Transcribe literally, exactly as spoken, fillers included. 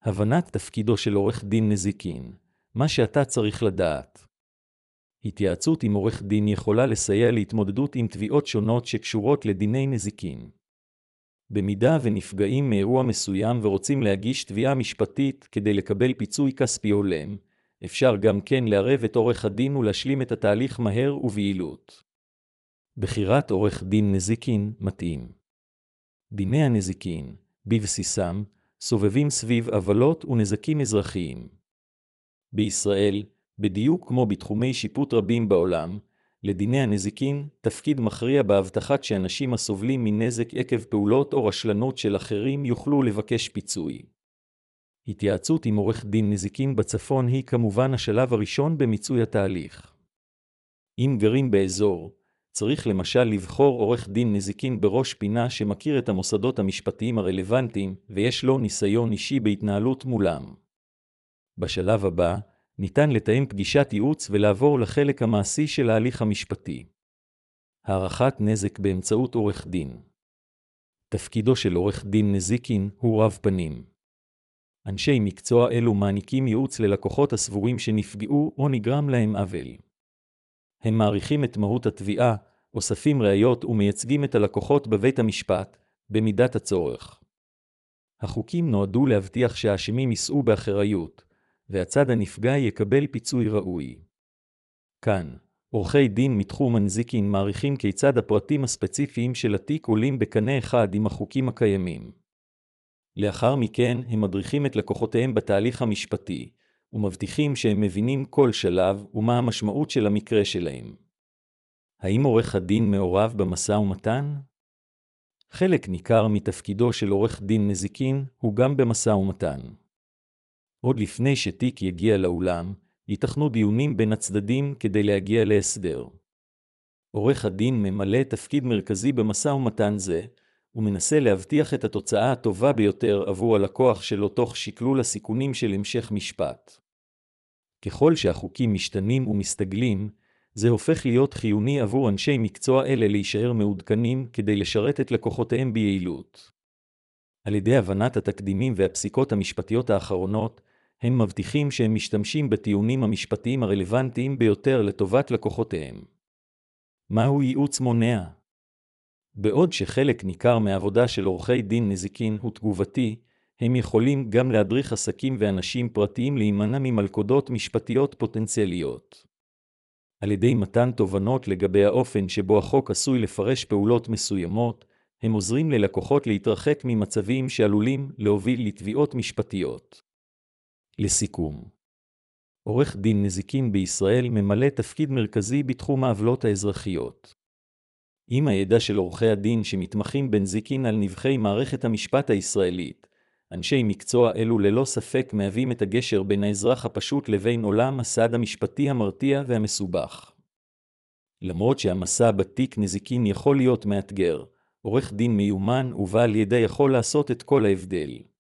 הבנת תפקידו של עורך דין נזיקין, מה שאתה צריך לדעת. התייעצות עם עורך דין יכולה לסייע להתמודדות עם תביעות שונות שקשורות לדיני נזיקין. במידה ונפגעים מאירוע מסוים ורוצים להגיש תביעה משפטית כדי לקבל פיצוי כספי הולם, אפשר גם כן לערב את עורך הדין ולהשלים את התהליך מהר וביעילות. בחירת עורך דין נזיקין מתאים. דיני הנזיקין, בבסיסם, סובבים סביב עוולות ונזקים אזרחיים. בישראל, בדיוק כמו בתחומי שיפוט רבים בעולם, לדיני הנזיקין תפקיד מכריע בהבטחת שאנשים הסובלים מנזק עקב פעולות או רשלנות של אחרים יוכלו לבקש פיצוי. התייעצות עם עורך דין נזיקין בצפון היא כמובן השלב הראשון במיצוי התהליך. אם גרים באזור, צריך למשל לבחור עורך דין נזיקין בראש פינה שמכיר את המוסדות המשפטיים הרלוונטיים ויש לו ניסיון אישי בהתנהלות מולם. בשלב הבא, ניתן לתאם פגישת ייעוץ ולעבור לחלק המעשי של ההליך המשפטי. הערכת נזק באמצעות עורך דין. תפקידו של עורך דין נזיקין הוא רב פנים. אנשי מקצוע אלו מעניקים ייעוץ ללקוחות הסבורים שנפגעו או נגרם להם עוול. הם מעריכים את מהות התביעה, אוספים ראיות ומייצגים את הלקוחות בבית המשפט, במידת הצורך. החוקים נועדו להבטיח שהאשמים יישאו באחריות, והצד הנפגע יקבל פיצוי ראוי. כאן, עורכי דין מתחום הנזיקין מעריכים כיצד הפרטים הספציפיים של התיק עולים בקנה אחד עם החוקים הקיימים. לאחר מכן הם מדריכים את לקוחותיהם בתהליך המשפטי, ומבטיחים שהם מבינים כל שלב ומה המשמעות של המקרה שלהם. האם עורך הדין מעורב במשא ומתן? חלק ניכר מתפקידו של עורך דין נזיקין הוא גם במשא ומתן. עוד לפני שתיק יגיע לאולם, ייתכנו דיונים בין הצדדים כדי להגיע להסדר. עורך הדין ממלא תפקיד מרכזי במשא ומתן זה, ומנסה להבטיח את התוצאה הטובה ביותר עבור הלקוח שלו תוך שקלול הסיכונים של המשך משפט. ככל שהחוקים משתנים ומסתגלים, זה הופך להיות חיוני עבור אנשי מקצוע אלה להישאר מעודכנים כדי לשרת את לקוחותיהם ביעילות. על ידי הבנת התקדימים והפסיקות המשפטיות האחרונות, הם מבטיחים שהם משתמשים בטיעונים המשפטיים הרלוונטיים ביותר לטובת לקוחותיהם. מהו ייעוץ מונע? בעוד שחלק ניכר מהעבודה של עורכי דין נזיקין הוא תגובתי, הם יכולים גם להדריך עסקים ואנשים פרטיים להימנע ממלכודות משפטיות פוטנציאליות. על ידי מתן תובנות לגבי האופן שבו החוק עשוי לפרש פעולות מסוימות, הם עוזרים ללקוחות להתרחק ממצבים שעלולים להוביל לתביעות משפטיות. לסיכום, עורך דין נזיקין בישראל ממלא תפקיד מרכזי בתחום העוולות האזרחיות. עם הידע של עורכי הדין שמתמחים בנזיקין על נבחי מערכת המשפט הישראלית, אנשי מקצוע אלו ללא ספק מהווים את הגשר בין האזרח הפשוט לבין עולם הסעד המשפטי המרתיע והמסובך. למרות שהמסע בתיק נזיקין יכול להיות מאתגר, עורך דין מיומן ובעל ידע יכול לעשות את כל ההבדל.